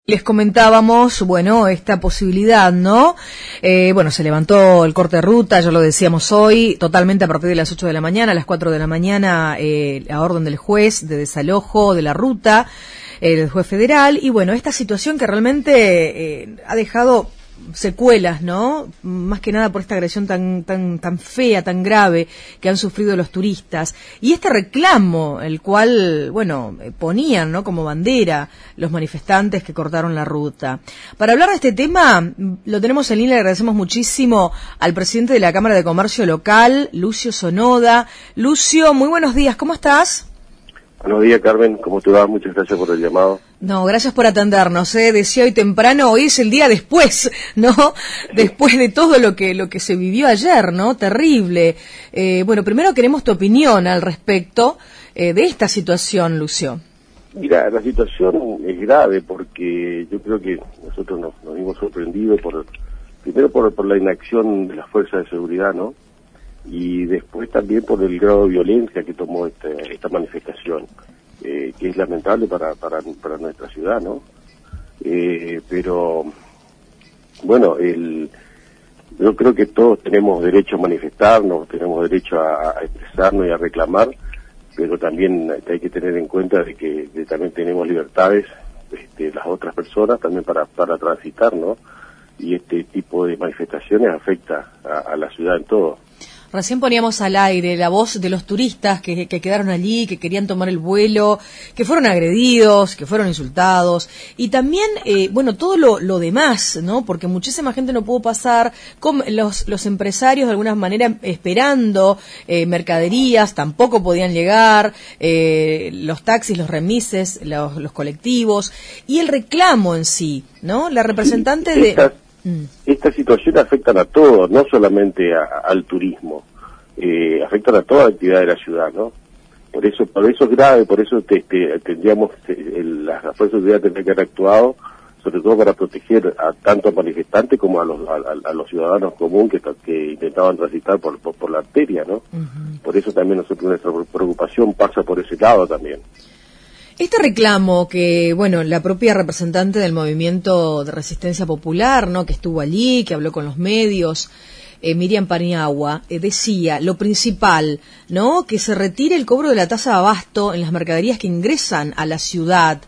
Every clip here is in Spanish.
Les comentábamos, bueno, esta posibilidad, ¿no? Bueno, se levantó el corte de ruta, ya lo decíamos hoy, totalmente a partir de las 8 de la mañana, a las 4 de la mañana, a orden del juez de desalojo de la ruta, el juez federal, y bueno, esta situación que realmente ha dejado secuelas, ¿no? Más que nada por esta agresión tan fea, tan grave que han sufrido los turistas. Y este reclamo, el cual, bueno, ponían, ¿no?, como bandera los manifestantes que cortaron la ruta. Para hablar de este tema, lo tenemos en línea, le agradecemos muchísimo al presidente de la Cámara de Comercio Local, Lucio Sonoda. Lucio, muy buenos días, ¿cómo estás? Buenos días, Carmen, ¿cómo te va? Muchas gracias por el llamado. No, gracias por atendernos, decía hoy temprano, hoy es el día después, ¿no? Después de todo lo que se vivió ayer, ¿no? Terrible. Bueno, primero queremos tu opinión al respecto de esta situación, Lucio. Mira, la situación es grave porque yo creo que nosotros nos vimos sorprendidos primero por la inacción de las fuerzas de seguridad, ¿no? Y después también por el grado de violencia que tomó esta manifestación, que es lamentable para nuestra ciudad, ¿no? Pero, bueno, yo creo que todos tenemos derecho a manifestarnos, tenemos derecho a expresarnos y a reclamar, pero también hay que tener en cuenta de que también tenemos libertades, las otras personas también para transitar, ¿no? Y este tipo de manifestaciones afecta a la ciudad en todo. Recién poníamos al aire la voz de los turistas que quedaron allí, que querían tomar el vuelo, que fueron agredidos, que fueron insultados, y también, bueno, todo lo demás, ¿no? Porque muchísima gente no pudo pasar, con los empresarios de alguna manera esperando mercaderías, tampoco podían llegar, los taxis, los remises, los colectivos, y el reclamo en sí, ¿no? La representante de... Esta situación afectan a todos, no solamente al turismo, afectan a toda la actividad de la ciudad, ¿no? Por eso es grave, por eso tendríamos, las fuerzas de seguridad tendrían que haber actuado, sobre todo para proteger tanto a manifestantes como a los ciudadanos comunes que intentaban transitar por la arteria, ¿no? Uh-huh. Por eso también nuestra preocupación pasa por ese lado también. Este reclamo que, bueno, la propia representante del Movimiento de Resistencia Popular, ¿no?, que estuvo allí, que habló con los medios, Miriam Paniagua, decía lo principal, ¿no?, que se retire el cobro de la tasa de abasto en las mercaderías que ingresan a la ciudad.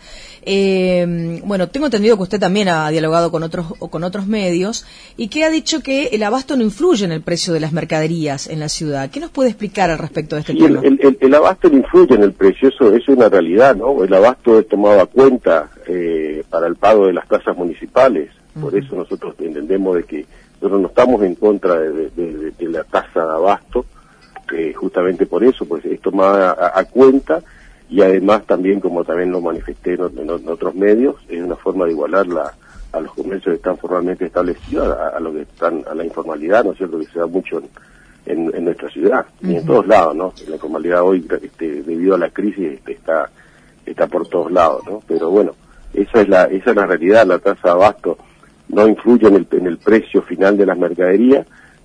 Bueno, tengo entendido que usted también ha dialogado con otros medios y que ha dicho que el abasto no influye en el precio de las mercaderías en la ciudad. ¿Qué nos puede explicar al respecto de este tema? El abasto no influye en el precio, eso es una realidad, ¿no? El abasto es tomado a cuenta para el pago de las tasas municipales. Uh-huh. Por eso nosotros entendemos de que nosotros no estamos en contra de la tasa de abasto, justamente por eso, pues es tomada a cuenta. Y además también, como también lo manifesté en otros medios, es una forma de igualar a los comercios que están formalmente establecidos, a lo que están, a la informalidad, ¿no es cierto?, que se da mucho en nuestra ciudad, uh-huh, y en todos lados, ¿no? La informalidad hoy, debido a la crisis, está por todos lados, ¿no? Pero bueno, esa es la realidad. La tasa de abasto no influye en el precio final de las mercaderías,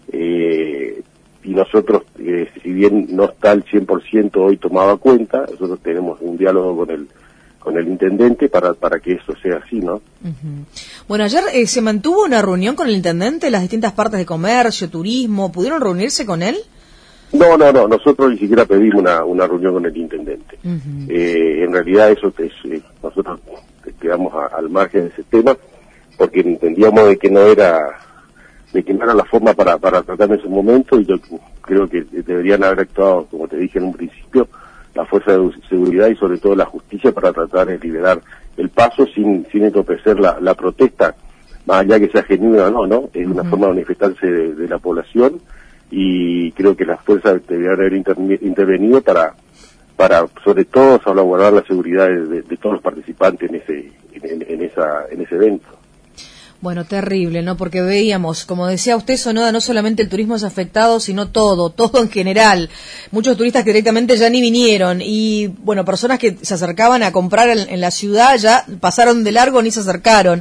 y nosotros, si bien no está al 100% hoy tomado a cuenta, nosotros tenemos un diálogo con el intendente para que eso sea así, ¿no? Uh-huh. Bueno, ayer se mantuvo una reunión con el intendente, las distintas partes de comercio, turismo, ¿pudieron reunirse con él? No, nosotros ni siquiera pedimos una reunión con el intendente. Uh-huh. En realidad nosotros quedamos al margen de ese tema, porque entendíamos de que no era la forma para tratar en ese momento, y yo creo que deberían haber actuado, como te dije en un principio, la fuerza de seguridad y sobre todo la justicia para tratar de liberar el paso sin entorpecer la protesta, más allá que sea genuina o no, es una forma de manifestarse de la población, y creo que las fuerzas deberían haber intervenido para sobre todo salvaguardar la seguridad de todos los participantes en ese evento. Bueno, terrible, ¿no? Porque veíamos, como decía usted, Sonoda, no solamente el turismo es afectado, sino todo en general. Muchos turistas que directamente ya ni vinieron y, bueno, personas que se acercaban a comprar en la ciudad ya pasaron de largo ni se acercaron.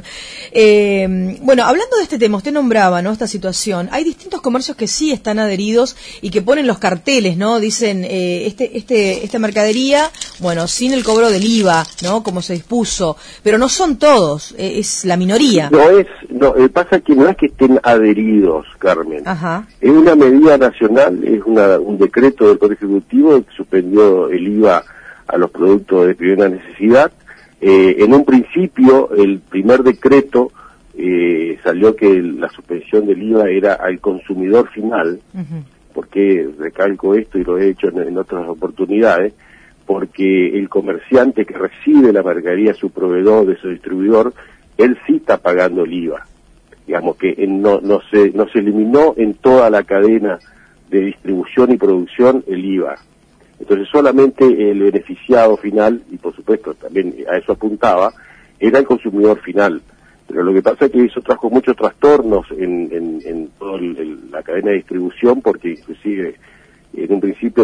Bueno, hablando de este tema, usted nombraba, ¿no?, esta situación. Hay distintos comercios que sí están adheridos y que ponen los carteles, ¿no? Dicen, esta mercadería, bueno, sin el cobro del IVA, ¿no?, como se dispuso, pero no son todos, es la minoría. Pasa que no es que estén adheridos, Carmen. Ajá. Es una medida nacional, es un decreto del Poder Ejecutivo que suspendió el IVA a los productos de primera necesidad. En un principio, el primer decreto salió que la suspensión del IVA era al consumidor final, porque recalco esto y lo he hecho en otras oportunidades, porque el comerciante que recibe la mercadería de su proveedor, de su distribuidor, él sí está pagando el IVA. Digamos que no se eliminó en toda la cadena de distribución y producción el IVA. Entonces solamente el beneficiado final, y por supuesto también a eso apuntaba, era el consumidor final. Pero lo que pasa es que eso trajo muchos trastornos en toda la cadena de distribución, porque inclusive en un principio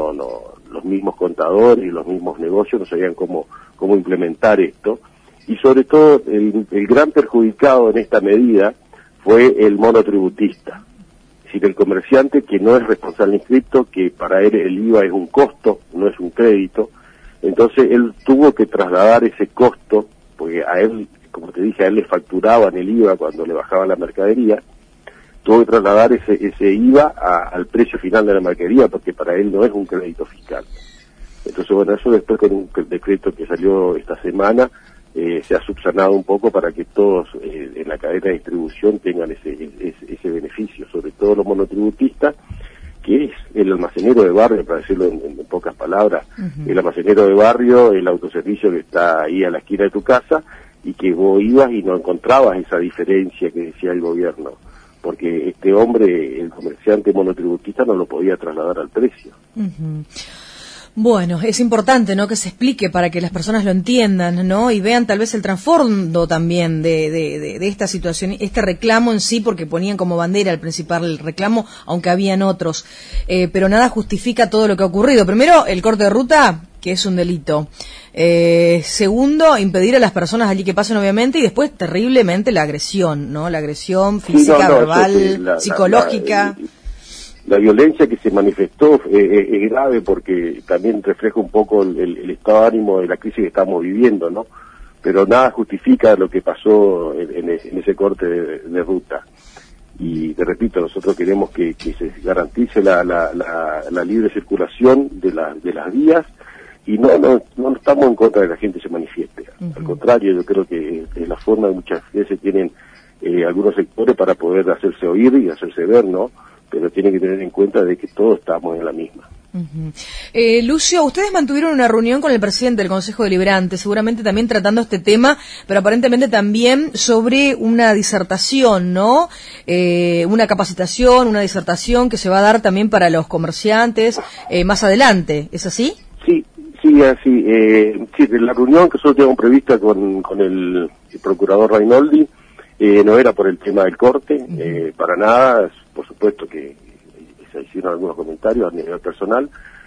los mismos contadores y los mismos negocios no sabían cómo implementar esto. Y sobre todo el gran perjudicado en esta medida fue el monotributista, es decir, el comerciante que no es responsable inscripto, que para él el IVA es un costo, no es un crédito. Entonces él tuvo que trasladar ese costo, porque a él, como te dije, a él le facturaban el IVA cuando le bajaban la mercadería, tuvo que trasladar ese IVA al precio final de la mercadería, porque para él no es un crédito fiscal. Entonces, bueno, eso después con un decreto que salió esta semana, se ha subsanado un poco para que todos en la cadena de distribución tengan ese beneficio, sobre todo los monotributistas, que es el almacenero de barrio, para decirlo en pocas palabras, el almacenero de barrio, el autoservicio que está ahí a la esquina de tu casa, y que vos ibas y no encontrabas esa diferencia que decía el gobierno, porque este hombre, el comerciante monotributista, no lo podía trasladar al precio. Bueno, es importante, ¿no?, que se explique para que las personas lo entiendan, ¿no?, y vean tal vez el trasfondo también de esta situación, este reclamo en sí, porque ponían como bandera el principal reclamo, aunque habían otros, pero nada justifica todo lo que ha ocurrido. Primero, el corte de ruta, que es un delito. Segundo, impedir a las personas allí que pasen, obviamente, y después, terriblemente, la agresión, ¿no?, la agresión física, verbal, psicológica. La violencia que se manifestó es grave porque también refleja un poco el estado de ánimo de la crisis que estamos viviendo, ¿no? Pero nada justifica lo que pasó en ese corte de ruta. Y te repito, nosotros queremos que se garantice la libre circulación de las vías, y no estamos en contra de que la gente se manifieste. Al contrario, yo creo que es la forma que muchas veces tienen algunos sectores para poder hacerse oír y hacerse ver, ¿no? Pero tiene que tener en cuenta de que todos estamos en la misma. Lucio, ustedes mantuvieron una reunión con el presidente del Consejo Deliberante, seguramente también tratando este tema, pero aparentemente también sobre una disertación, ¿no? Una capacitación, una disertación que se va a dar también para los comerciantes más adelante, ¿es así? Sí, así. Sí, la reunión que nosotros teníamos prevista con el procurador Rainoldi no era por el tema del corte, para nada. Por supuesto que se hicieron algunos comentarios a nivel personal,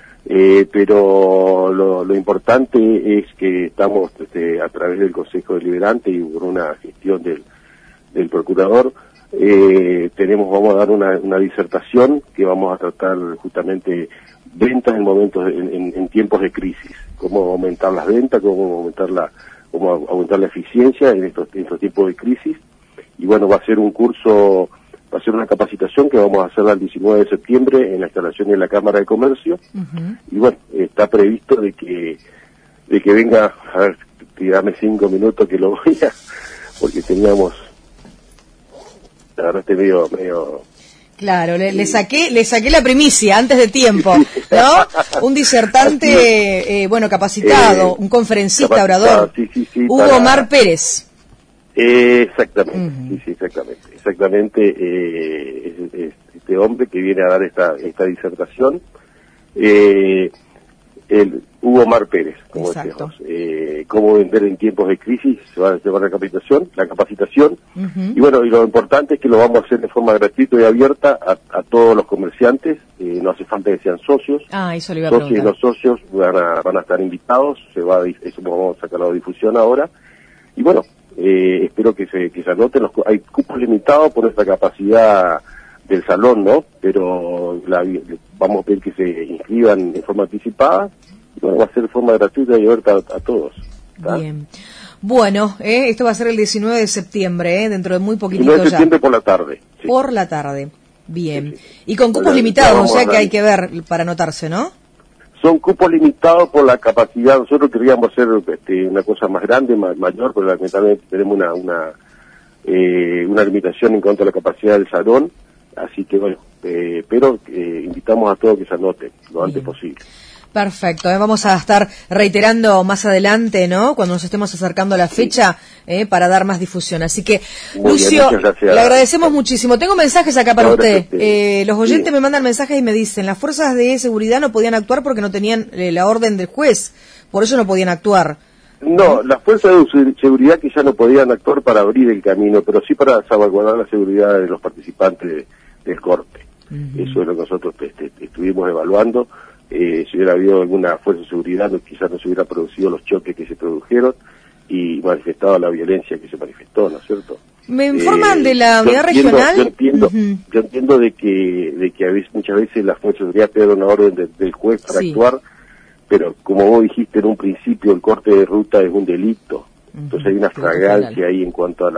pero lo importante es que estamos a través del Consejo Deliberante y por una gestión del procurador, vamos a dar una disertación que vamos a tratar justamente ventas en tiempos de crisis, cómo aumentar las ventas, cómo aumentar la eficiencia en estos tiempos de crisis. Y bueno, va a ser una capacitación que vamos a hacer el 19 de septiembre en la instalación de la Cámara de Comercio. Y bueno, está previsto de que venga, a ver, dame 5 minutos que lo voy a, porque teníamos, la verdad, medio Claro, le saqué la primicia antes de tiempo, ¿no? Un disertante, capacitado, un conferencista, orador, sí, Hugo Omar Pérez. Exactamente, exactamente, este hombre que viene a dar esta disertación. Hugo Omar Pérez, como Exacto. decíamos. Cómo vender en tiempos de crisis, se va a llevar la capacitación. Y bueno, y lo importante es que lo vamos a hacer de forma gratuita y abierta a todos los comerciantes. No hace falta que sean socios. Eso le iba a Socios y preguntar. los socios van a estar invitados. Eso vamos a sacar la difusión ahora. Y bueno, espero que se anoten. Hay cupos limitados por nuestra capacidad del salón, ¿no? Pero vamos a pedir que se inscriban en forma anticipada. Y bueno, va a ser de forma gratuita y abierta a todos. ¿Está? Bien. Bueno, esto va a ser el 19 de septiembre, dentro de muy poquitito 19 de ya. septiembre por la tarde. Sí. Por la tarde. Bien. Sí, sí. Y con cupos Bueno, limitados, vamos o sea a que dar- hay que ver para anotarse, ¿no? Son cupos limitados por la capacidad. Nosotros queríamos hacer una cosa más grande, mayor, pero lamentablemente tenemos una limitación en cuanto a la capacidad del salón. Así que bueno, pero invitamos a todos que se anoten lo antes posible. Perfecto, vamos a estar reiterando más adelante, ¿no? Cuando nos estemos acercando a la fecha, para dar más difusión. Así que, Muy Lucio, bien, muchas gracias. le agradecemos muchísimo. Tengo mensajes acá para No, usted. gracias. Los oyentes Sí. me mandan mensajes y me dicen, las fuerzas de seguridad no podían actuar porque no tenían la orden del juez, por eso no podían actuar. No, las fuerzas de seguridad que ya no podían actuar para abrir el camino, pero sí para salvaguardar la seguridad de los participantes del corte. Eso es lo que nosotros estuvimos evaluando. Si hubiera habido alguna fuerza de seguridad, quizás no se hubiera producido los choques que se produjeron y manifestado la violencia que se manifestó, ¿no es cierto? Me informan de la unidad regional. Yo entiendo de que a veces, muchas veces las fuerzas de seguridad piden una orden del juez para Sí. actuar, pero como vos dijiste en un principio, el corte de ruta es un delito. Entonces hay una fragancia ahí en cuanto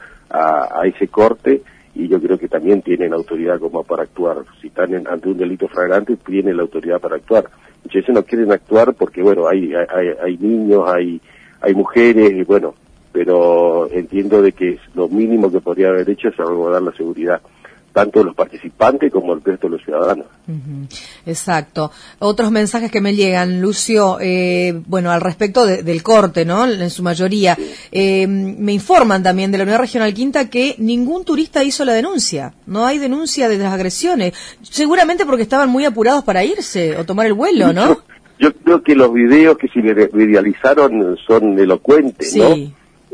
a ese corte, y yo creo que también tienen autoridad como para actuar. Si están ante un delito flagrante, tienen la autoridad para actuar. Muchas veces no quieren actuar porque, bueno, hay niños, hay mujeres, y bueno, pero entiendo de que lo mínimo que podría haber hecho es salvaguardar la seguridad, tanto de los participantes como del resto de los ciudadanos. Exacto. Otros mensajes que me llegan, Lucio, bueno, al respecto del corte, ¿no? En su mayoría. Me informan también de la Unidad Regional Quinta que ningún turista hizo la denuncia. No hay denuncia de las agresiones. Seguramente porque estaban muy apurados para irse o tomar el vuelo, ¿no? Yo creo que los videos que se viralizaron son elocuentes, ¿no? Sí.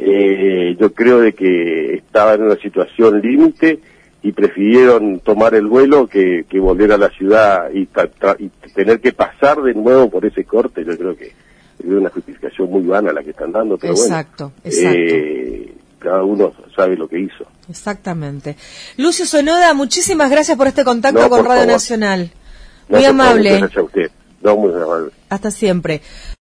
Yo creo de que estaban en una situación límite y prefirieron tomar el vuelo que volver a la ciudad y tener que pasar de nuevo por ese corte. Yo creo que es una justificación muy vana la que están dando, pero Exacto. cada uno sabe lo que hizo. Exactamente. Lucio Sonoda, muchísimas gracias por este contacto con por Radio favor. Nacional. No, Muy por favor, amable. muchas gracias a usted. No, muy amable. Hasta siempre.